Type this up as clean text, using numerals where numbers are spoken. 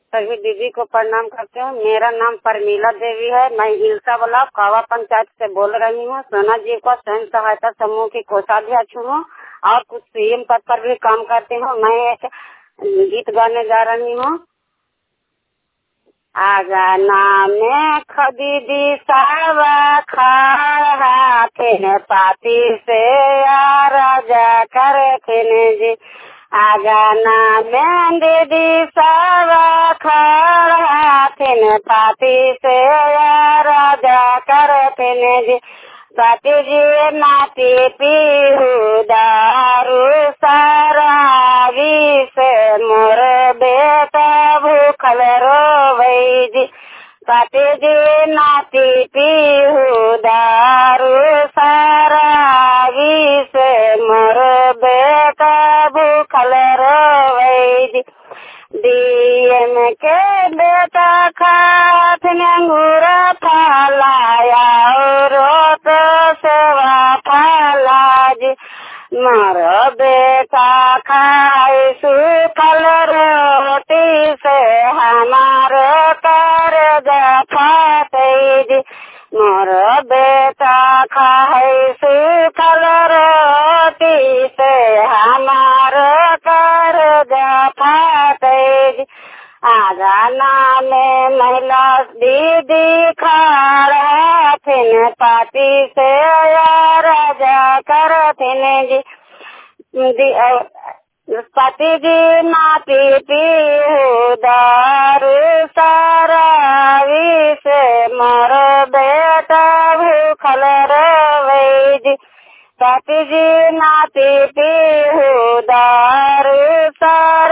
सभी दीदी को प्रणाम करते हूँ। मेरा नाम परमीला देवी है। मैं हिलसा वाला कावा पंचायत से बोल रही हूँ। सोना जी को स्वयं सहायता समूह की कोषाध्यक्ष हूँ और कुछ सीएम पद पर भी काम करती हूँ। मैं एक गीत गाने जा रही हूँ। आगाना में खदीदी सावा खा थे पाती से राजा करे थे जी। आगाना में दीदी सावा खा थे पाती से राजा करे थे जी। पाती जी नाती पीहू दारू सारावी से मोर बेटा भूखल रोवै जी। पाती जी नाती पीहू दारू सारावी से मोर बेटा भूखल रोवै जी। डीएम के बेटा खात अंगूरा फलाया रोत सेवा फला जी। मारो बेटा खाए सूखल रोटी से हमारो कर्जा फाटे जी। मोरो बेटा खाए सूखल रोटी से हमारो कर्जा फाटे जी। आगाना में महिला दीदी खड़ा थे पाती से राजा कर थे जी। पति जी नाती पीहू दारू सारावी से मोर बेटा भूखल रोवै जी। पति जी नाती पीहू दारू सारा